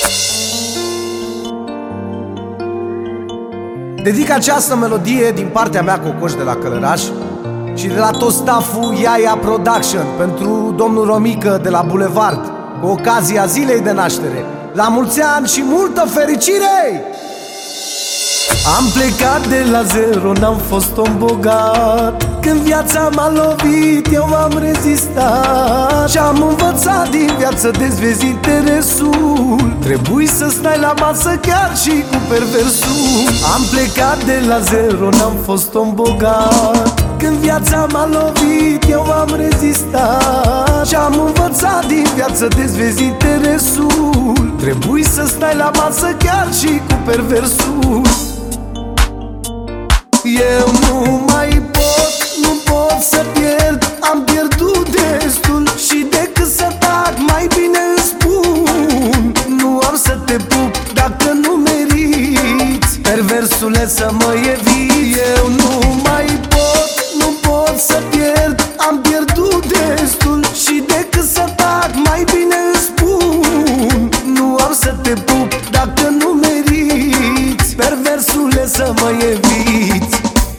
Dedic această melodie din partea mea, Cocoș de la Călăraș, și de la tot stafful Iaia Production pentru domnul Romică de la Bulevard, cu ocazia zilei de naștere. La mulți ani și multă fericire! Am plecat de la zero, n-am fost om bogat. Când viața m-a lovit, eu m-am rezistat și am învățat din viață de-ți vezi interesul. Trebuie să stai la masă chiar și cu perversul. Am plecat de la zero, n-am fost om bogat. Când viața m-a lovit, eu m-am rezistat și am învățat din viață de-ți vezi interesul. Trebuie să stai la masă chiar și cu perversul. Eu nu mai pot, nu pot să pierd. Am pierdut destul și decât să tac, mai bine îți spun. Nu am să te pup dacă nu meriți, perversule, să mă eviți. Eu nu mai pot, nu pot să pierd. Am pierdut destul și decât să tac, mai bine îți spun. Nu am să te pup dacă nu meriți, perversule, să mă eviți.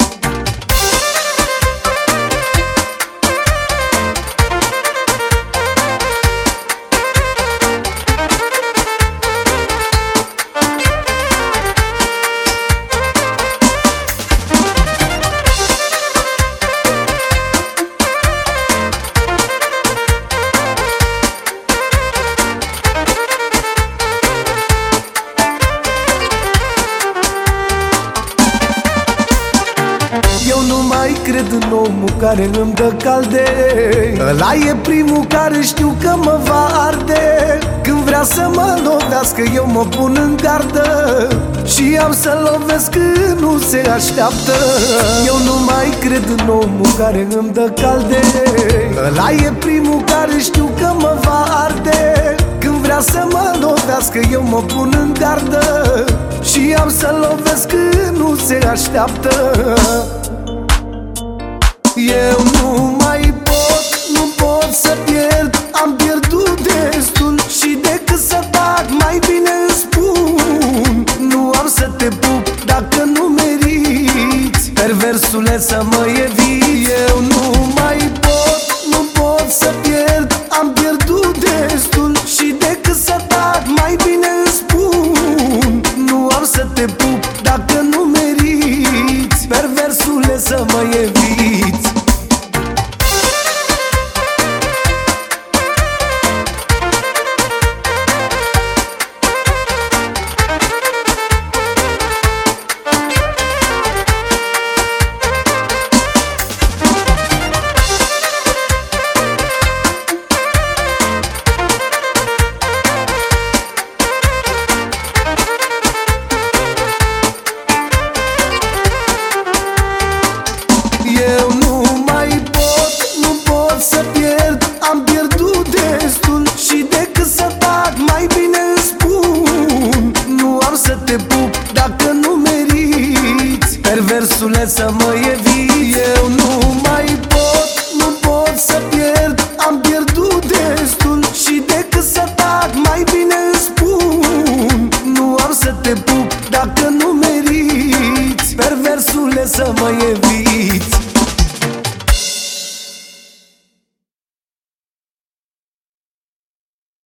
Eu nu mai cred în omul care îmi dă calde. Ăla e primul care știu că mă va arde. Când vrea să mă lovească, eu mă pun în gardă și am să lovesc când nu se așteaptă. Eu nu mai cred în omul care îmi dă calde. Ăla e primul care știu că mă va arde. Când vrea să mă lovească, eu mă pun în gardă și am să lovesc când nu se așteaptă. Eu nu mai pot, nu pot să pierd. Am pierdut destul și decât să tac, mai bine îți spun. Nu am să te pup dacă nu meriți, perversule, să mă eviți. Eu nu mai pot, nu pot să pierd. Am pierdut destul și decât să tac, mai bine îți spun. Nu am să te pup dacă nu meriți, perversule, să mă eviți. Eu nu mai pot, nu pot să pierd. Am pierdut destul și decât să tac, mai bine